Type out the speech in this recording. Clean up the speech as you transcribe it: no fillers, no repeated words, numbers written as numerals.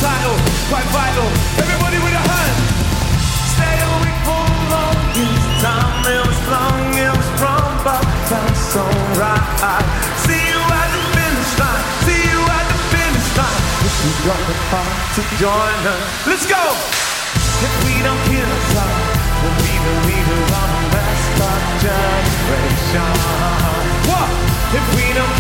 title, quite vital. Everybody with a hand. Stay awake for the longest time. It was long, it was wrong, but that's so right. See you at the finish line. See you at the finish line. If you got the heart to join us, let's go. If we don't kill us all, we'll be the leaders on the best of generation. What? If we don't